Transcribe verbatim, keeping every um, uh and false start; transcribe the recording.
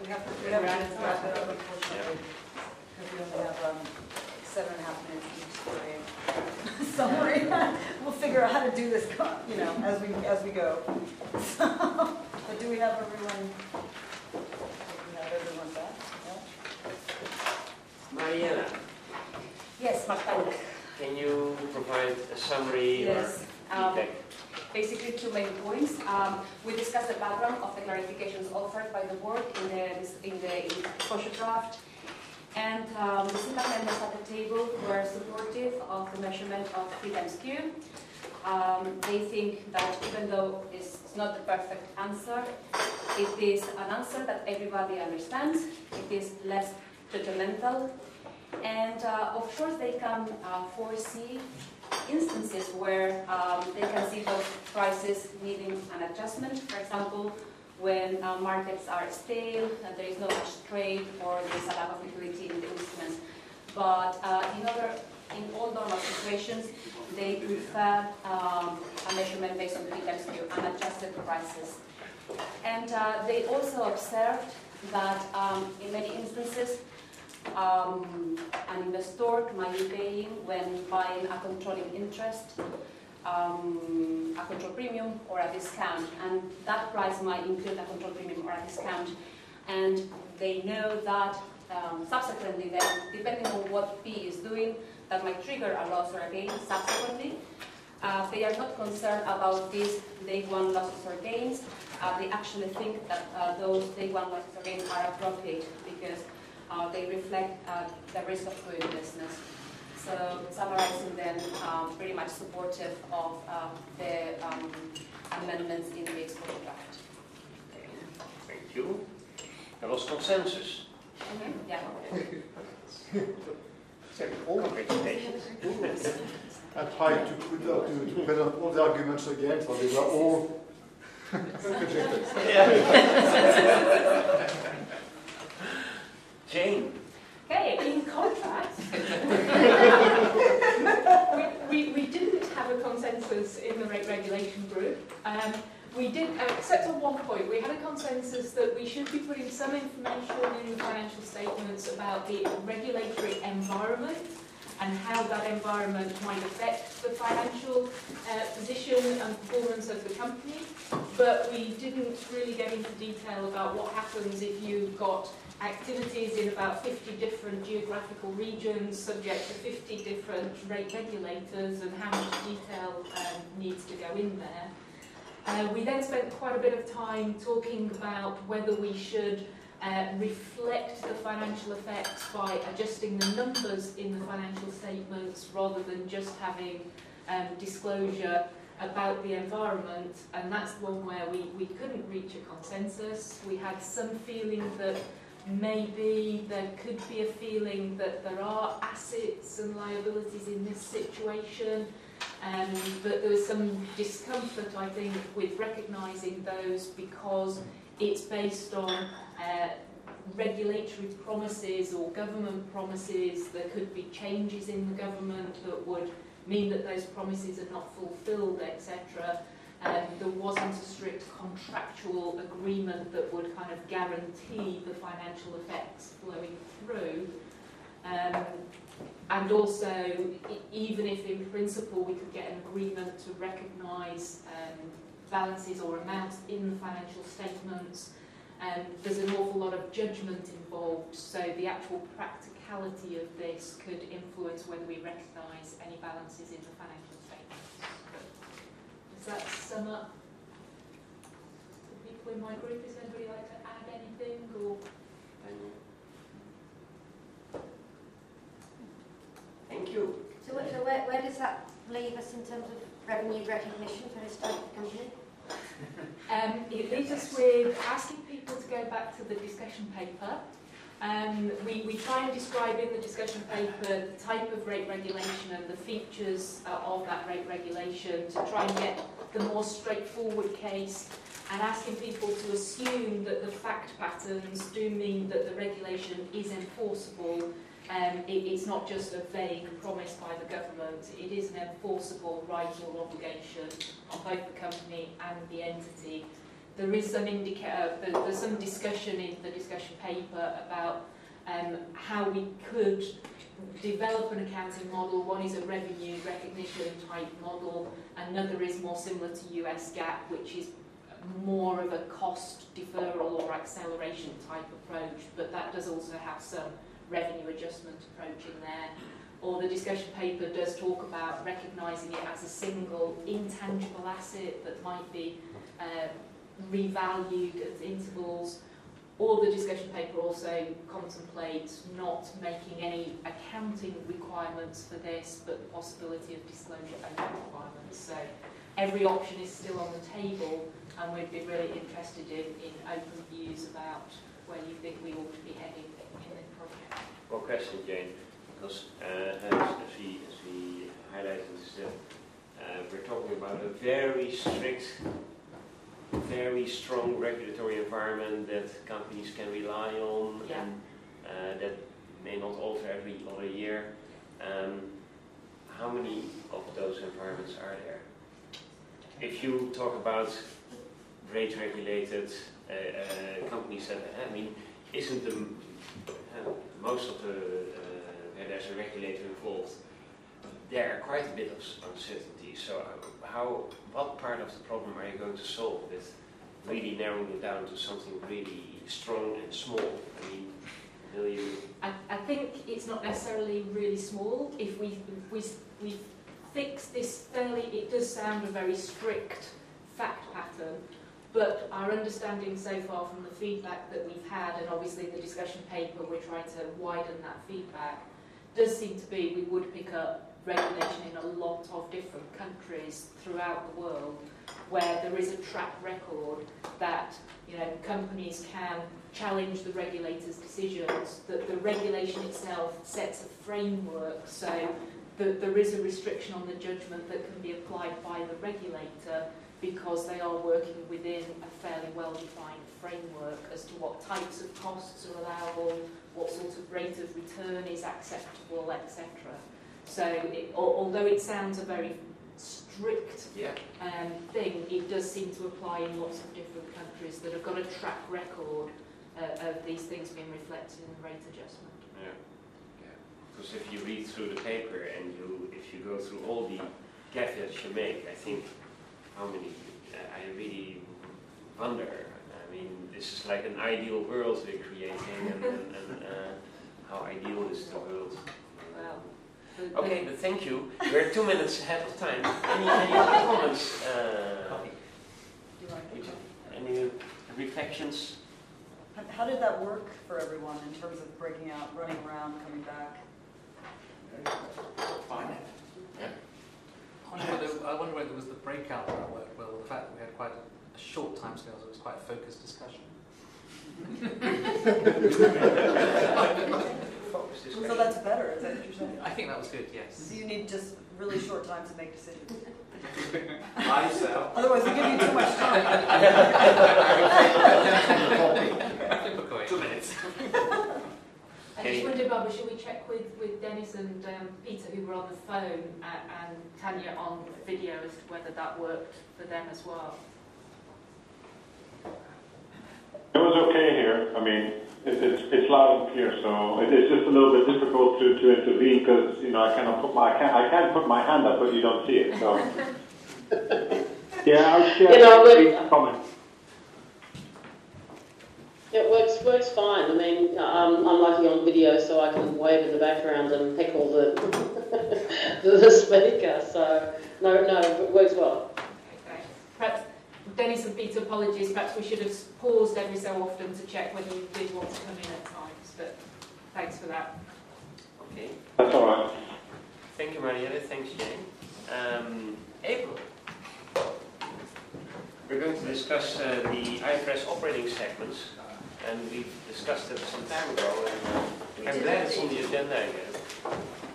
we have to, we have to wrap it up, unfortunately, because we only have um, seven and a half minutes each for a summary. We'll figure out how to do this, you know, as we as we go. So, but do we have everyone? Do we have everyone back? No? Mariela. Yes, Magdalena. Can you provide a summary yes. or um, feedback? Basically, two main points. Um, we discussed the background of the clarifications offered by the board in the in the exposure draft, and um, the syntax members at the table were supportive of the measurement of P times Q. Um, they think that even though it's not the perfect answer, it is an answer that everybody understands. It is less judgmental, and uh, of course they can uh, foresee instances where um, they can see those prices needing an adjustment. For example, when uh, markets are stale and there is no much trade or there is a lack of liquidity in the instruments. But uh, in other, in all normal situations, they prefer um, a measurement based on P times Q, unadjusted prices. And uh, they also observed that um, in many instances, Um, an investor might be paying when buying a controlling interest, um, a control premium or a discount, and that price might include a control premium or a discount, and they know that um, subsequently then, depending on what P is doing, that might trigger a loss or a gain subsequently. Uh, they are not concerned about these day one losses or gains. Uh, they actually think that uh, those day one losses or gains are appropriate because Uh, they reflect uh, the risk of doing business. So summarizing then, um, pretty much supportive of uh, the um, amendments in the exposure draft. Thank you. There was consensus. Mm-hmm. Yeah. So all the presentations. I tried to put uh, to, to present all the arguments again, so they were all rejected. Jane. Okay, in contrast, we, we, we didn't have a consensus in the rate regulation group. Um, we did, uh, except on one point, we had a consensus that we should be putting some information in the financial statements about the regulatory environment and how that environment might affect the financial uh, position and performance of the company. But we didn't really get into detail about what happens if you've got activities in about fifty different geographical regions subject to fifty different rate regulators and how much detail um, needs to go in there. Uh, we then spent quite a bit of time talking about whether we should uh, reflect the financial effects by adjusting the numbers in the financial statements rather than just having um, disclosure about the environment, and that's the one where we, we couldn't reach a consensus. We had some feeling that maybe there could be a feeling that there are assets and liabilities in this situation, um, but there was some discomfort, I think, with recognising those because it's based on uh, regulatory promises or government promises. There could be changes in the government that would mean that those promises are not fulfilled, et cetera. Um, there wasn't a strict contractual agreement that would kind of guarantee the financial effects flowing through. Um, and also, e even if in principle we could get an agreement to recognise um, balances or amounts in the financial statements, um, there's an awful lot of judgment involved, so the actual practicality of this could influence whether we recognise any balances in the financial statements. Does that sum up the people in my group? Does anybody like to add anything? Or Thank you. So, so where, where does that leave us in terms of revenue recognition for this type of company? um, it leaves us with asking people to go back to the discussion paper. Um, we, we try and describe in the discussion paper the type of rate regulation and the features uh, of that rate regulation to try and get the more straightforward case, and asking people to assume that the fact patterns do mean that the regulation is enforceable. Um, it, it's not just a vague promise by the government, it is an enforceable right or obligation on both the company and the entity there is some indicator, there, there's some discussion in the discussion paper about um, how we could develop an accounting model. One is a revenue recognition type model, another is more similar to U S GAAP, which is more of a cost deferral or acceleration type approach, but that does also have some revenue adjustment approach in there. Or the discussion paper does talk about recognising it as a single intangible asset that might be uh, revalued at intervals. Or the discussion paper also contemplates not making any accounting requirements for this, but the possibility of disclosure only requirements. So every option is still on the table, and we'd be really interested in, in open views about where you think we ought to be heading in the project. One question, Jane, because uh, as, as, we, as we highlighted, is that uh, we're talking about a very strict, very strong regulatory environment that companies can rely on, Yeah. and uh, that may not alter every other year. Um, how many of those environments are there? If you talk about rate-regulated uh, uh, companies, that, I mean, isn't the uh, most of the uh, where there's a regulator involved, there are quite a bit of uncertainty. So, uh, how, what part of the problem are you going to solve with really narrowing it down to something really strong and small? I mean, will you? I, I think it's not necessarily really small. If we if we we fix this fairly, it does sound a very strict fact pattern. But our understanding so far from the feedback that we've had, and obviously the discussion paper, we're trying to widen that feedback, does seem to be we would pick up regulation in a lot of different countries throughout the world, where there is a track record that, you know, companies can challenge the regulator's decisions, that the regulation itself sets a framework, so that there is a restriction on the judgment that can be applied by the regulator, because they are working within a fairly well-defined framework as to what types of costs are allowable, what sort of rate of return is acceptable, et cetera. So, it, although it sounds a very strict Yeah. um, thing, it does seem to apply in lots of different countries that have got a track record uh, of these things being reflected in the rate adjustment. Yeah. Yeah. Because if you read through the paper and you, if you go through all the caveats you make, I think how many, uh, I really wonder. I mean, this is like an ideal world we're creating, and, and, and uh, how ideal is the world? Well, the, Okay, but thank you. We're two minutes ahead of time. Any, any other comments? Uh, Do you want to- any reflections? How- How did that work for everyone in terms of breaking out, running around, coming back? Fine. Yeah. I wonder whether, I wonder whether it was the breakout that worked well, the fact that we had quite a, a short time scale, so it was quite a focused discussion. Focus discussion. So that's better, is that what you're saying? I think that was good, yes. So you need just really short time to make decisions. Myself. Otherwise, we give you too much time. Flip a coin. Two minutes. I just wondered, Barbara, should we check with, with Dennis and um, Peter, who were on the phone, and, and Tanya on video, as to whether that worked for them as well? It was okay here. I mean, it, it's it's loud and clear, so it is just a little bit difficult to, to intervene because you know I cannot put my I can't I can't put my hand up, but you don't see it. So yeah, I'll share You know, brief but- comments. It works works fine. I mean, um, I'm lucky on video, so I can wave in the background and heckle the the, the speaker. So no, no, it works well. Okay, great. Perhaps, Dennis and Peter, apologies, perhaps we should have paused every so often to check whether you did want to come in at times, but thanks for that. Okay. That's all right. Thank you, Marielle. Thanks, Jane. Um, April. We're going to discuss uh, the I F R S operating segments, and we've discussed it some time ago, and uh, I'm glad it's on the agenda again.